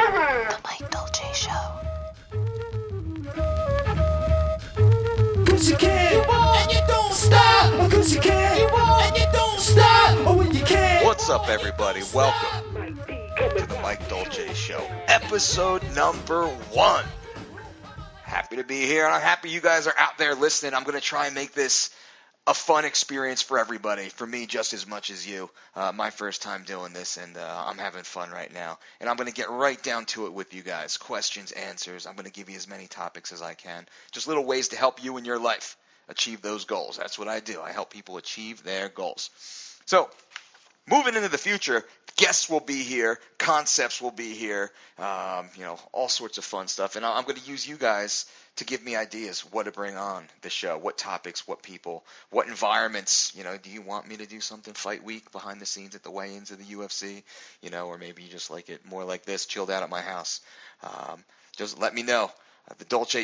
The Mike Dolce Show. Cause you can, and you don't stop. Cause you can, and you don't stop. Oh, when you can. What's up, everybody? Welcome to the Mike Dolce Show, episode number 1. Happy to be here, and I'm happy you guys are out there listening. I'm going to try and make this a fun experience for everybody, for me just as much as you. My first time doing this, and I'm having fun right now. And I'm going to get right down to it with you guys. Questions, answers. I'm going to give you as many topics as I can. Just little ways to help you in your life achieve those goals. That's what I do. I help people achieve their goals. So, moving into the future, guests will be here, concepts will be here, all sorts of fun stuff. And I'm going to use you guys to give me ideas what to bring on the show, what topics, what people, what environments. Do you want me to do something fight week behind the scenes at the weigh-ins of the UFC? Or maybe you just like it more like this, chilled out at my house. Just let me know. The Dolce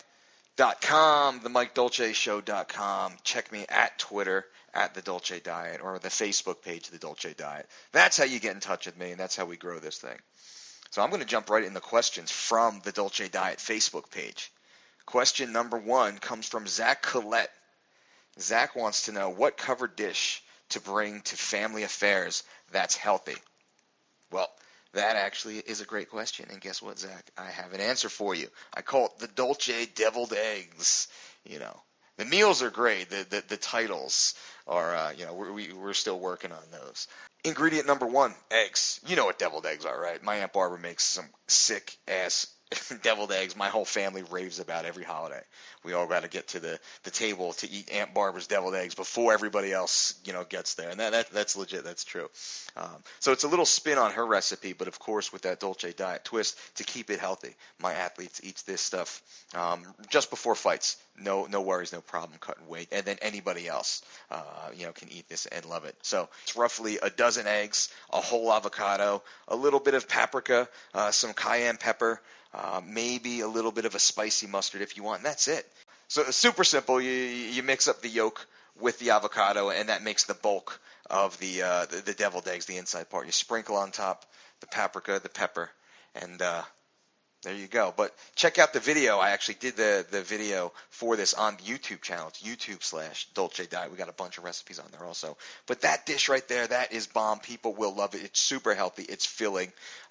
Diet.com, the MikeDolceShow.com. Check me at Twitter, at The Dolce Diet, or the Facebook page, The Dolce Diet. That's how you get in touch with me, and that's how we grow this thing. So I'm going to jump right in the questions from the Dolce Diet Facebook page. Question number 1 comes from Zach Collette. Zach wants to know what covered dish to bring to family affairs that's healthy. Well, that actually is a great question, and guess what, Zach? I have an answer for you. I call it the Dolce Deviled Eggs. The meals are great. The titles are, we're still working on those. Ingredient number 1, eggs. You know what deviled eggs are, right? My Aunt Barbara makes some sick-ass deviled eggs. My whole family raves about every holiday. We all got to get to the table to eat Aunt Barbara's deviled eggs before everybody else, gets there. And that's legit. That's true. So it's a little spin on her recipe, but of course with that Dolce Diet twist to keep it healthy. My athletes eat this stuff just before fights. No worries, no problem cutting weight. And then anybody else, can eat this and love it. So it's roughly a dozen eggs, a whole avocado, a little bit of paprika, some cayenne pepper, maybe a little bit of a spicy mustard if you want, and that's it. So it's super simple. You mix up the yolk with the avocado, and that makes the bulk of the deviled eggs, the inside part. You sprinkle on top the paprika, the pepper, and there you go. But check out the video. I actually did the video for this on the YouTube channel. It's YouTube/Dolce Diet. We got a bunch of recipes on there also. But that dish right there, that is bomb. People will love it. It's super healthy. It's filling.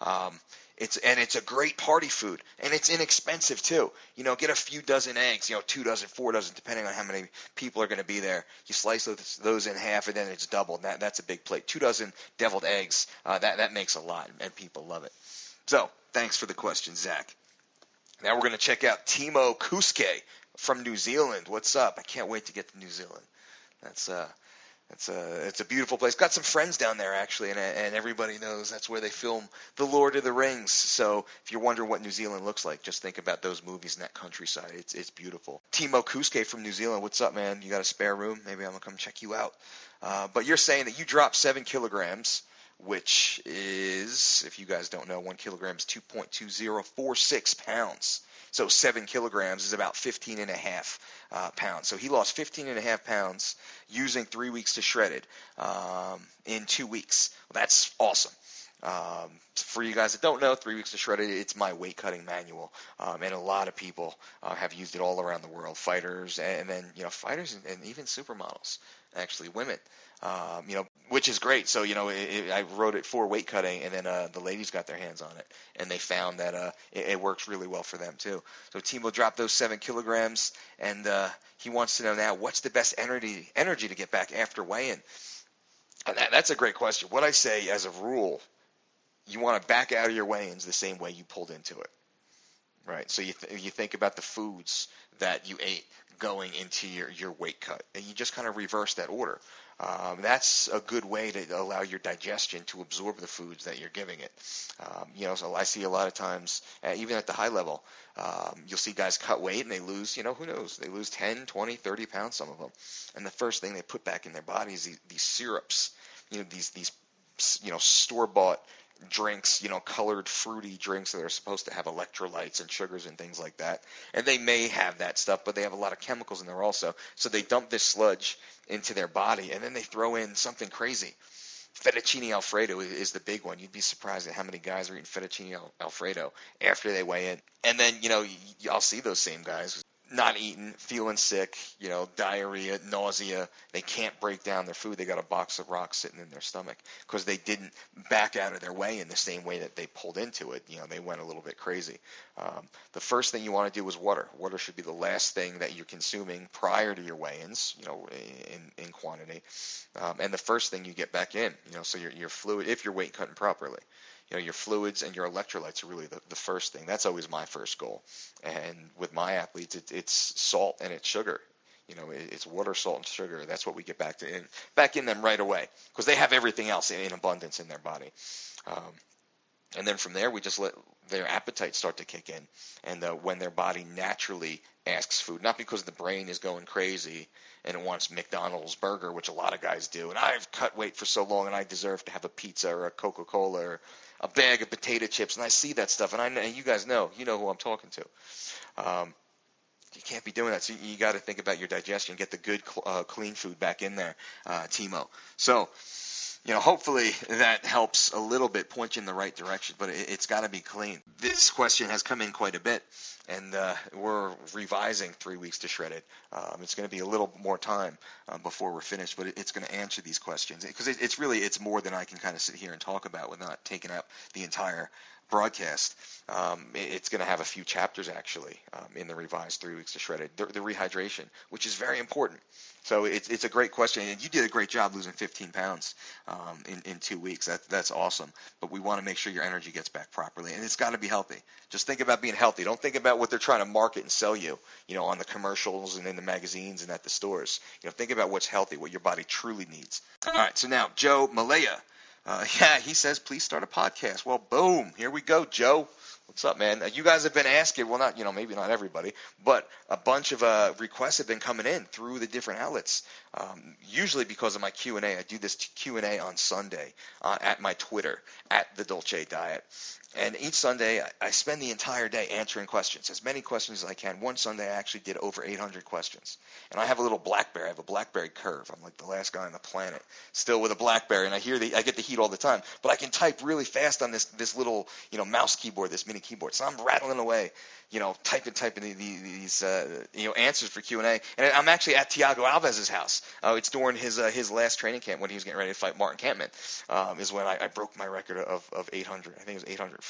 It's a great party food, and it's inexpensive too. Get a few dozen eggs, 2 dozen, 4 dozen, depending on how many people are going to be there. You slice those in half, and then it's doubled. That's a big plate. 2 dozen deviled eggs. That makes a lot, and people love it. So thanks for the question, Zach. Now we're going to check out Timo Kuske from New Zealand. What's up? I can't wait to get to New Zealand. It's a beautiful place. Got some friends down there, actually, and everybody knows that's where they film The Lord of the Rings. So if you're wondering what New Zealand looks like, just think about those movies in that countryside. It's beautiful. Timo Kuske from New Zealand, what's up, man? You got a spare room? Maybe I'm going to come check you out. But you're saying that you dropped 7 kilograms, which is, if you guys don't know, 1 kilogram is 2.2046 pounds. So 7 kilograms is about 15 and a half pounds. So he lost 15 and a half pounds using 3 weeks to shred it in 2 weeks. Well, that's awesome. For you guys that don't know, 3 weeks to shred it, it's my weight cutting manual. And a lot of people have used it all around the world. Fighters and then, fighters and even supermodels, actually women. Which is great. So, I wrote it for weight cutting, and then the ladies got their hands on it, and they found that it works really well for them too. So Timo dropped those 7 kilograms, and he wants to know now what's the best energy to get back after weigh-in. And that's a great question. What I say as a rule, you want to back out of your weigh-ins the same way you pulled into it. Right, so you think about the foods that you ate going into your weight cut, and you just kind of reverse that order. That's a good way to allow your digestion to absorb the foods that you're giving it. So I see a lot of times, even at the high level, you'll see guys cut weight and they lose, who knows, they lose 10, 20, 30 pounds, some of them. And the first thing they put back in their bodies is these syrups, these store-bought drinks, colored fruity drinks that are supposed to have electrolytes and sugars and things like that. And they may have that stuff, but they have a lot of chemicals in there also. So they dump this sludge into their body, and then they throw in something crazy. Fettuccine Alfredo is the big one. You'd be surprised at how many guys are eating fettuccine Alfredo after they weigh in. And then, I'll see those same guys not eating, feeling sick, diarrhea, nausea. They can't break down their food. They got a box of rocks sitting in their stomach because they didn't back out of their way in the same way that they pulled into it. They went a little bit crazy. The first thing you want to do is water. Water should be the last thing that you're consuming prior to your weigh-ins, in quantity. And the first thing you get back in, so your fluid, if you're weight cutting properly. Your fluids and your electrolytes are really the first thing. That's always my first goal. And with my athletes, it's salt and it's sugar. It's water, salt, and sugar. That's what we get back in them right away because they have everything else in abundance in their body. And then from there, we just let their appetite start to kick in. And when their body naturally asks food, not because the brain is going crazy and it wants McDonald's burger, which a lot of guys do. And I've cut weight for so long and I deserve to have a pizza or a Coca-Cola or a bag of potato chips. And I see that stuff. And you guys know who I'm talking to. You can't be doing that. So you got to think about your digestion, get the good, clean food back in there, Timo. So, hopefully that helps a little bit, point you in the right direction, but it's got to be clean. This question has come in quite a bit, and we're revising 3 weeks to Shredded. It's going to be a little more time before we're finished, but it's going to answer these questions because it's more than I can kind of sit here and talk about without taking up the entire broadcast. It's going to have a few chapters actually in the revised 3 weeks to Shredded. The rehydration, which is very important. So it's a great question, and you did a great job losing 15 pounds in 2 weeks. That's awesome. But we want to make sure your energy gets back properly, and it's got to be healthy. Just think about being healthy. Don't think about what they're trying to market and sell you, on the commercials and in the magazines and at the stores. Think about what's healthy, what your body truly needs. All right, so now Joe Malaya. He says, please start a podcast. Well, boom, here we go, Joe. What's up, man? You guys have been asking, well, not, maybe not everybody, but a bunch of requests have been coming in through the different outlets. Usually because of my Q&A. I do this Q&A on Sunday at my Twitter, at The Dolce Diet. And each Sunday, I spend the entire day answering questions, as many questions as I can. One Sunday, I actually did over 800 questions. And I have a little BlackBerry. I have a BlackBerry Curve. I'm like the last guy on the planet still with a BlackBerry. And I get the heat all the time. But I can type really fast on this little, mouse keyboard, this mini keyboard. So I'm rattling away, typing these answers for Q&A. And I'm actually at Thiago Alves's house. It's during his last training camp when he was getting ready to fight Martin Kampmann, is when I broke my record of 800. I think it was 804.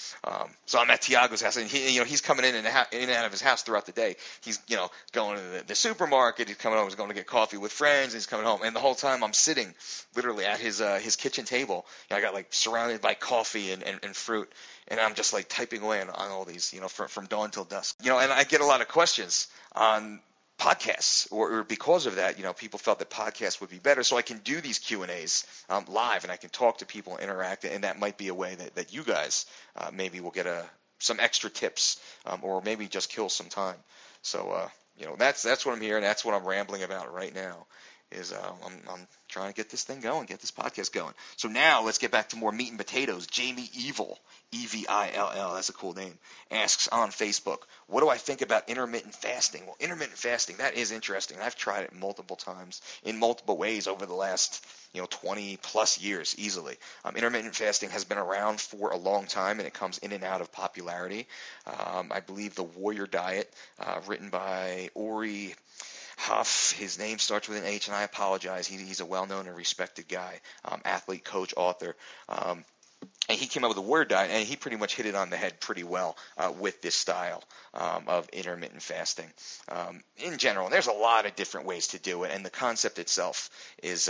So I'm at Thiago's house, and he's coming in and out of his house throughout the day. He's going to the supermarket. He's coming home. He's going to get coffee with friends. And he's coming home, and the whole time I'm sitting literally at his kitchen table. I got surrounded by coffee and fruit, and I'm just typing away on all these from dawn till dusk. And I get a lot of questions on podcasts, or because of that, people felt that podcasts would be better, so I can do these Q&As live, and I can talk to people, interact, and that might be a way that you guys maybe will get some extra tips, or maybe just kill some time. So that's what I'm here, and that's what I'm rambling about right now. Is I'm trying to get this thing going, get this podcast going. So now let's get back to more meat and potatoes. Jamie Evil, Evill, that's a cool name, asks on Facebook, what do I think about intermittent fasting? Well, intermittent fasting, that is interesting. I've tried it multiple times in multiple ways over the last 20 plus years easily. Intermittent fasting has been around for a long time, and it comes in and out of popularity. I believe the Warrior Diet, written by Ori Huff, his name starts with an H, and I apologize. He's a well-known and respected guy, athlete, coach, author. And he came up with a Warrior Diet, and he pretty much hit it on the head pretty well with this style of intermittent fasting. In general, there's a lot of different ways to do it, and the concept itself is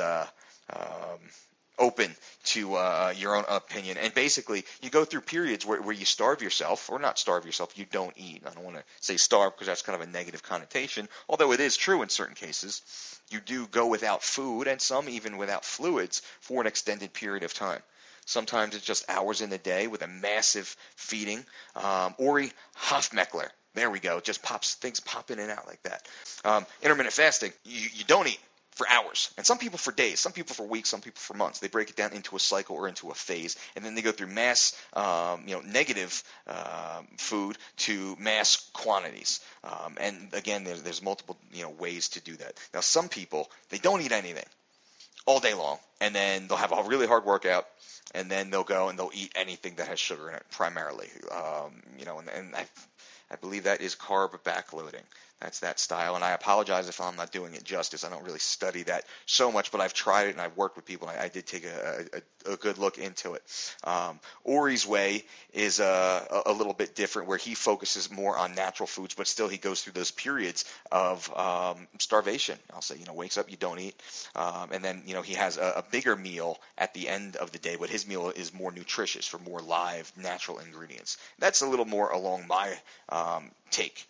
open to your own opinion. And basically, you go through periods where you starve yourself, or not starve yourself, you don't eat. I don't want to say starve because that's kind of a negative connotation, although it is true in certain cases. You do go without food, and some even without fluids, for an extended period of time. Sometimes it's just hours in the day with a massive feeding. Ori Hofmeckler, there we go, just things pop in and out like that. Intermittent fasting, you don't eat for hours, and some people for days, some people for weeks, some people for months. They break it down into a cycle or into a phase, and then they go through mass, negative food to mass quantities. And again, there's multiple ways to do that. Now, some people, they don't eat anything all day long, and then they'll have a really hard workout, and then they'll go and they'll eat anything that has sugar in it primarily. And I believe that is carb backloading. That's that style, and I apologize if I'm not doing it justice. I don't really study that so much, but I've tried it and I've worked with people, and I did take a good look into it. Ori's way is a little bit different, where he focuses more on natural foods, but still he goes through those periods of starvation. I'll say, wakes up, you don't eat, and then he has a bigger meal at the end of the day, but his meal is more nutritious for more live, natural ingredients. That's a little more along my take.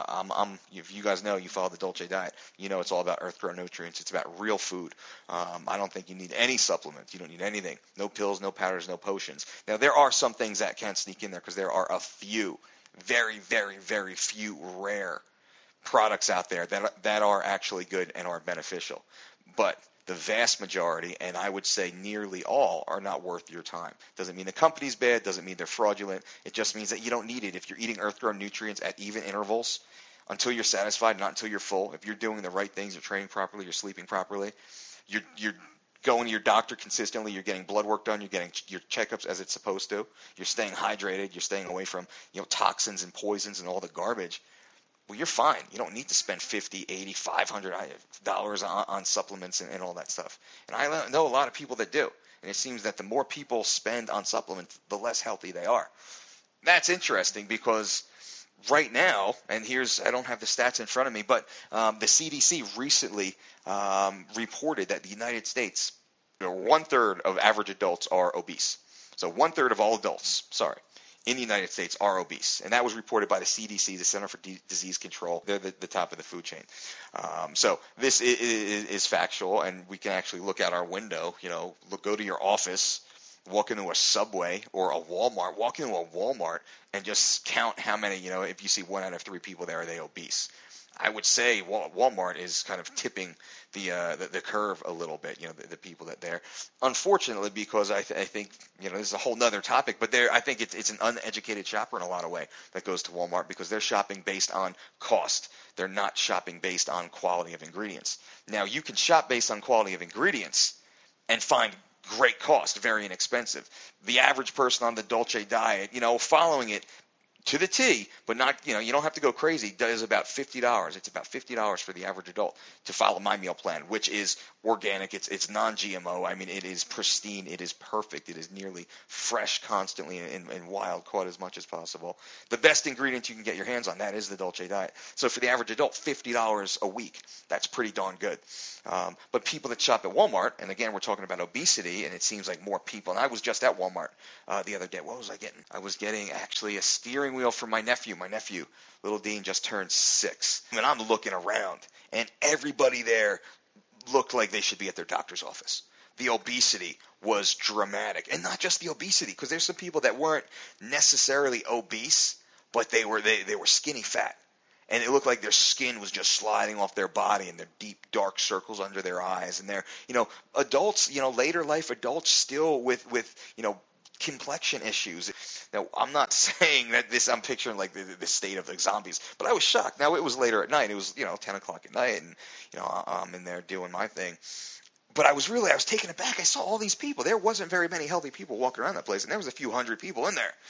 If you guys know, you follow the Dolce diet, it's all about earth-grown nutrients. It's about real food. I don't think you need any supplements. You don't need anything. No pills, no powders, no potions. Now, there are some things that can sneak in there, because there are a few, very, very, very few rare products out there that are actually good and are beneficial. But the vast majority, and I would say nearly all, are not worth your time. Doesn't mean the company's bad, doesn't mean they're fraudulent. It just means that you don't need it. If you're eating earth-grown nutrients at even intervals until you're satisfied, not until you're full, if you're doing the right things, you're training properly, you're sleeping properly, you're going to your doctor consistently, you're getting blood work done, you're getting your checkups as it's supposed to, you're staying hydrated, you're staying away from toxins and poisons and all the garbage, well, you're fine. You don't need to spend $50, $80, $500 on supplements and all that stuff. And I know a lot of people that do. And it seems that the more people spend on supplements, the less healthy they are. That's interesting, because right now, and I don't have the stats in front of me, but the CDC recently reported that the United States, 1/3 of average adults are obese. So 1/3 of all adults, in the United States are obese, and that was reported by the CDC, the Center for Disease Control. They're the top of the food chain. So this is factual, and we can actually look out our window. Go to your office, walk into a Subway or a Walmart. Walk into a Walmart and just count how many. If you see 1 out of 3 people there, are they obese? I would say Walmart is kind of tipping the curve a little bit, the people that there. Unfortunately, because I think, this is a whole nother topic, but I think it's an uneducated shopper in a lot of way that goes to Walmart, because they're shopping based on cost. They're not shopping based on quality of ingredients. Now, you can shop based on quality of ingredients and find great cost, very inexpensive. The average person on the Dolce diet, following it to the T, but not, you don't have to go crazy, does about $50. It's about $50 for the average adult to follow my meal plan, which is organic. It's non-GMO. I mean, it is pristine. It is perfect. It is nearly fresh constantly and wild caught as much as possible. The best ingredient you can get your hands on, that is the Dolce diet. So for the average adult, $50 a week, that's pretty darn good. But people that shop at Walmart, and again, we're talking about obesity, and it seems like more people, and I was just at Walmart the other day. What was I getting? I was getting actually a steering wheel for my nephew. My nephew, little Dean, just turned 6. I mean, I'm looking around, and everybody there looked like they should be at their doctor's office. The obesity was dramatic, and not just the obesity, because there's some people that weren't necessarily obese, but they were skinny fat, and it looked like their skin was just sliding off their body, and their deep dark circles under their eyes, and they're adults, later life adults still with complexion issues. Now, I'm not saying that I'm picturing like the state of the zombies, but I was shocked. Now, it was later at night. It was 10 o'clock at night, and I'm in there doing my thing. But I was taken aback. I saw all these people. There wasn't very many healthy people walking around that place, and there was a few hundred people in there.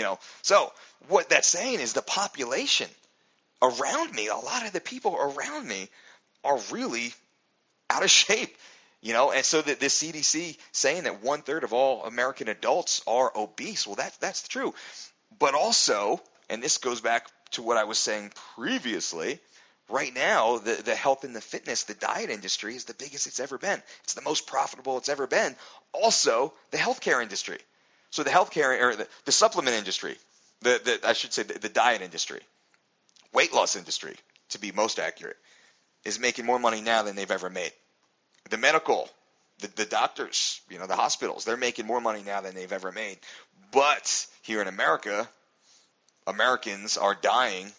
So what that's saying is the population around me, a lot of the people around me, are really out of shape. And so the CDC saying that 1/3 of all American adults are obese. Well, that's true. But also, and this goes back to what I was saying previously, right now, the health and the fitness, the diet industry is the biggest it's ever been. It's the most profitable it's ever been. Also, the healthcare industry. So the healthcare, or the supplement industry, I should say the diet industry, weight loss industry, to be most accurate, is making more money now than they've ever made. The medical, the doctors, the hospitals, they're making more money now than they've ever made. But here in America, Americans are dying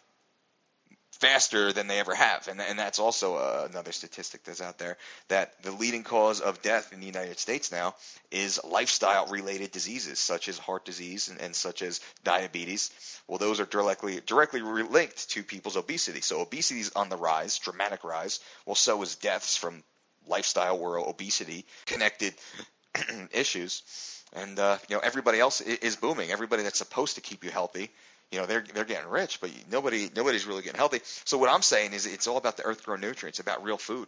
faster than they ever have. And that's also another statistic that's out there, that the leading cause of death in the United States now is lifestyle-related diseases, such as heart disease and such as diabetes. Well, those are directly linked to people's obesity. So obesity is on the rise, dramatic rise. Well, so is deaths from lifestyle or obesity connected issues. And everybody else is booming. Everybody that's supposed to keep you healthy, they're getting rich, but nobody's really getting healthy. So what I'm saying is it's all about the earth-grown nutrients, about real food.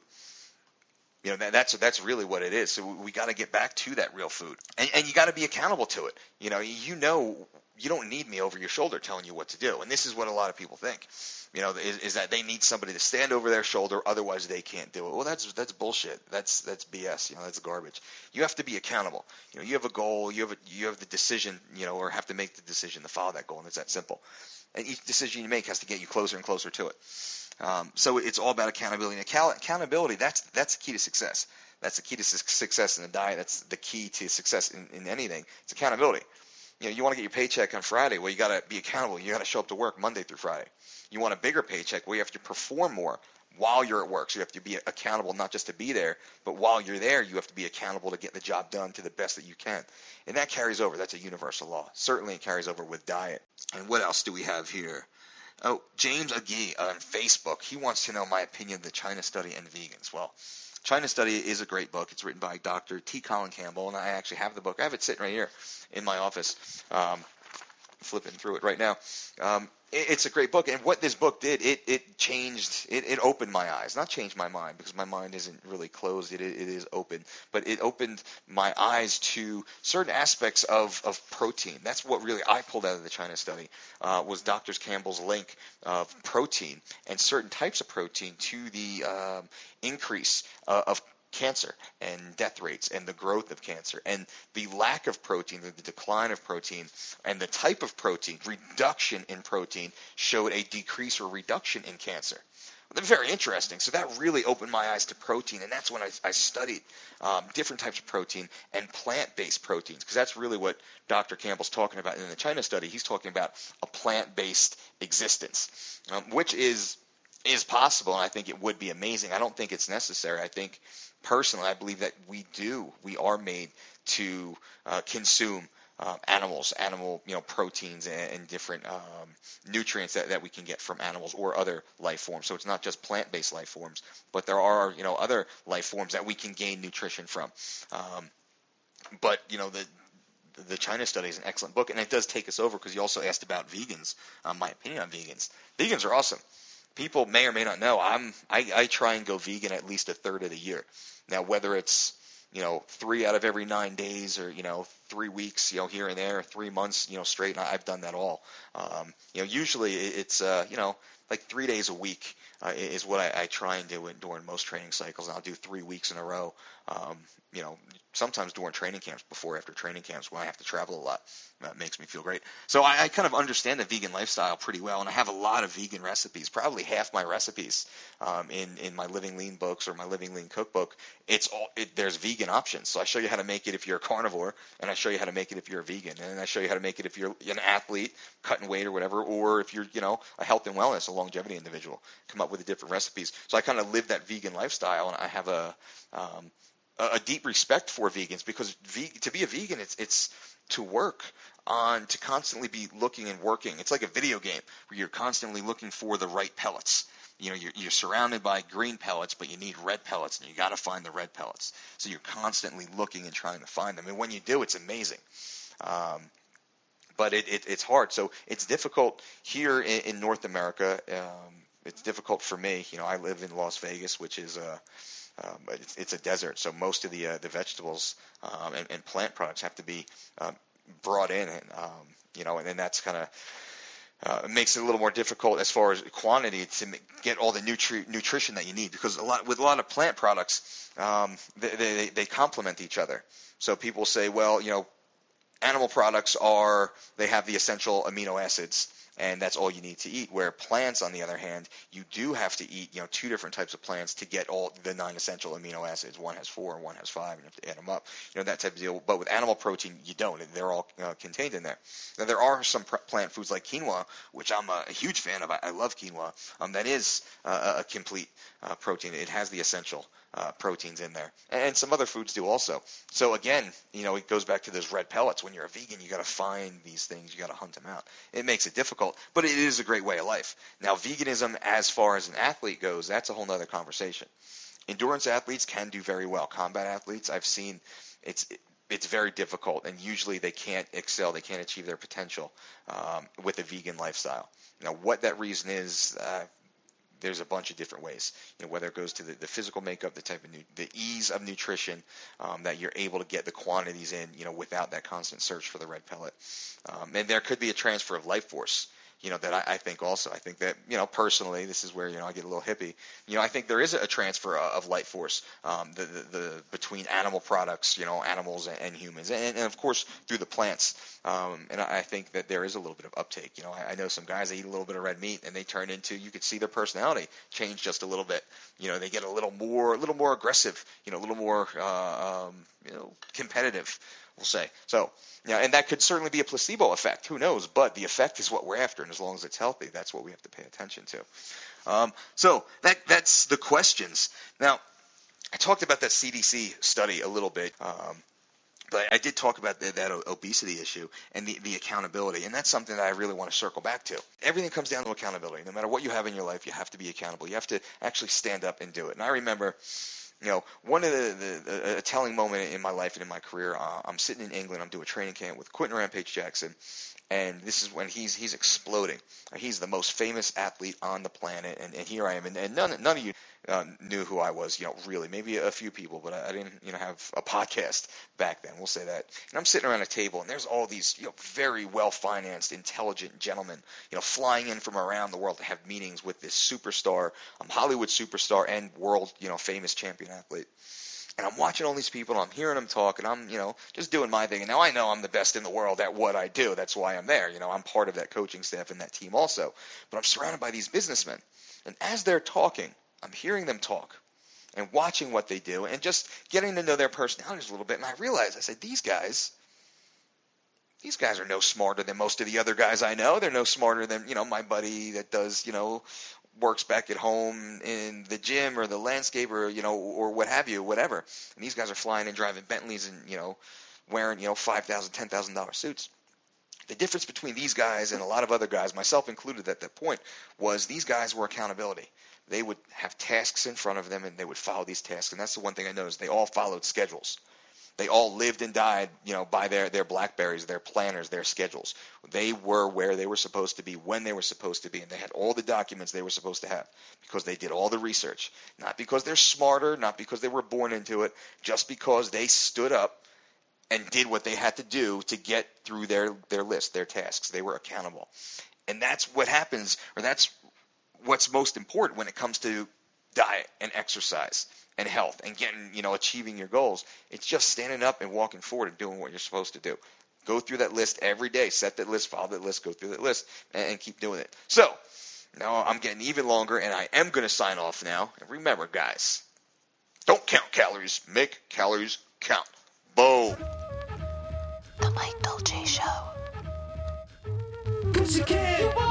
That's really what it is. So we got to get back to that real food, and you got to be accountable to it. You don't need me over your shoulder telling you what to do. And this is what a lot of people think, is that they need somebody to stand over their shoulder, otherwise they can't do it. Well, that's bullshit. That's BS. That's garbage. You have to be accountable. You have a goal. You have the decision. Or have to make the decision to follow that goal, and it's that simple. And each decision you make has to get you closer and closer to it. So it's all about accountability. And accountability, that's the key to success. That's the key to success in the diet. That's the key to success in anything. It's accountability. You want to get your paycheck on Friday. Well, you got to be accountable. You got to show up to work Monday through Friday. You want a bigger paycheck. Well, you have to perform more while you're at work. So you have to be accountable not just to be there, but while you're there, you have to be accountable to get the job done to the best that you can. And that carries over. That's a universal law. Certainly it carries over with diet. And what else do we have here? Oh, James Agee on Facebook. He wants to know my opinion of the China Study and vegans. Well, China Study is a great book. It's written by Dr. T. Colin Campbell, and I actually have the book. I have it sitting right here in my office, flipping through it right now. It's a great book, and what this book did, it changed, it opened my eyes. Not changed my mind, because my mind isn't really closed. It is open, but it opened my eyes to certain aspects of protein. That's what really I pulled out of the China Study, was Dr. Campbell's link of protein and certain types of protein to the increase of cancer and death rates and the growth of cancer, and the lack of protein, the decline of protein, and the type of protein, reduction in protein, showed a decrease or reduction in cancer. Well, very interesting. So that really opened my eyes to protein, and that's when I studied different types of protein and plant-based proteins, because that's really what Dr. Campbell's talking about in the China Study. He's talking about a plant-based existence, which is possible, and I think it would be amazing. I don't think it's necessary. I think, personally, I believe that we are made to consume animal proteins and different nutrients that we can get from animals or other life forms. So it's not just plant-based life forms, but there are other life forms that we can gain nutrition from. But the China Study is an excellent book, and it does take us over, because you also asked about vegans. My opinion on vegans. Vegans are awesome. People may or may not know I try and go vegan at least a third of the year. Now, whether it's 3 out of every 9 days, or 3 weeks here and there, 3 months straight, and I've done that all. Usually it's like 3 days a week is what I try and do during most training cycles. And I'll do 3 weeks in a row. Sometimes during training camps, after training camps, when I have to travel a lot. That makes me feel great. So I kind of understand the vegan lifestyle pretty well, and I have a lot of vegan recipes. Probably half my recipes in my Living Lean books or my Living Lean cookbook, there's vegan options. So I show you how to make it if you're a carnivore, and I show you how to make it if you're a vegan, and I show you how to make it if you're an athlete, cutting weight or whatever, or if you're a health and wellness, a longevity individual. Come up with the different recipes. So I kind of live that vegan lifestyle, and I have a deep respect for vegans, because to be a vegan, it's to work on, to constantly be looking and working. It's like a video game where you're constantly looking for the right pellets. You're surrounded by green pellets, but you need red pellets, and you got to find the red pellets. So you're constantly looking and trying to find them, and when you do, it's amazing. But it's hard. So it's difficult here in North America. It's difficult for me. I live in Las Vegas, which is it's a desert, so most of the vegetables and plant products have to be brought in, and then that's kind of makes it a little more difficult as far as quantity to get all the nutrition that you need, because with a lot of plant products, they complement each other. So people say, well, animal products they have the essential amino acids, and that's all you need to eat. Where plants, on the other hand, you do have to eat 2 different types of plants to get all the 9 essential amino acids. One has 4 and one has 5, and you have to add them up. That type of deal. But with animal protein, you don't. They're all contained in there. Now, there are some plant foods like quinoa, which I'm a huge fan of. I love quinoa. That is a complete protein. It has the essential proteins in there, and some other foods do also. So again, it goes back to those red pellets. When you're a vegan, you got to find these things, you got to hunt them out. It makes it difficult, but it is a great way of life. Now, veganism, as far as an athlete goes, that's a whole nother conversation. Endurance athletes can do very well. Combat athletes, I've seen, it's very difficult, and usually they can't excel, they can't achieve their potential with a vegan lifestyle. Now, what that reason is, there's a bunch of different ways. Whether it goes to the physical makeup, the type of the ease of nutrition, that you're able to get the quantities in, without that constant search for the red pellet. And there could be a transfer of life force. That I think also. I think that, personally, this is where, I get a little hippie. I think there is a transfer of life force between animal products, animals and humans, and of course through the plants. And I think that there is a little bit of uptake. I know some guys that eat a little bit of red meat and they turn into, you could see their personality change just a little bit. They get a little more aggressive, a little more, competitive, we'll say. So, and that could certainly be a placebo effect. Who knows? But the effect is what we're after, and as long as it's healthy, that's what we have to pay attention to. So that's the questions. Now, I talked about that CDC study a little bit, but I did talk about that obesity issue and the accountability, and that's something that I really want to circle back to. Everything comes down to accountability. No matter what you have in your life, you have to be accountable. You have to actually stand up and do it. And I remember, one of a telling moment in my life and in my career, I'm sitting in England, I'm doing a training camp with Quentin Rampage Jackson, and this is when he's exploding. He's the most famous athlete on the planet, and here I am, and none of you knew who I was, really. Maybe a few people, but I didn't, have a podcast back then, we'll say that. And I'm sitting around a table, and there's all these, very well-financed, intelligent gentlemen, flying in from around the world to have meetings with this superstar, Hollywood superstar and world, famous champion athlete. And I'm watching all these people, and I'm hearing them talk, and I'm, just doing my thing. And now I know I'm the best in the world at what I do. That's why I'm there. I'm part of that coaching staff and that team also. But I'm surrounded by these businessmen. And as they're talking, I'm hearing them talk and watching what they do and just getting to know their personalities a little bit. And I realized, I said, these guys are no smarter than most of the other guys I know. They're no smarter than, my buddy that does, works back at home in the gym or the landscape or, or what have you, whatever. And these guys are flying and driving Bentleys and, wearing, $5,000, $10,000 suits. The difference between these guys and a lot of other guys, myself included at that point, was these guys were accountability. They would have tasks in front of them and they would follow these tasks. And that's the one thing I noticed. They all followed schedules. They all lived and died, by their BlackBerrys, their planners, their schedules. They were where they were supposed to be, when they were supposed to be, and they had all the documents they were supposed to have because they did all the research. Not because they're smarter, not because they were born into it, just because they stood up and did what they had to do to get through their list, their tasks. They were accountable. And that's what happens, or that's what's most important when it comes to diet and exercise and health and getting, achieving your goals. It's just standing up and walking forward and doing what you're supposed to do. Go through that list every day. Set that list, follow that list, go through that list, and keep doing it. So, now I'm getting even longer, and I am going to sign off now. And remember, guys, don't count calories. Make calories count. Boom. The Mike Dolce Show. 'Cause you can.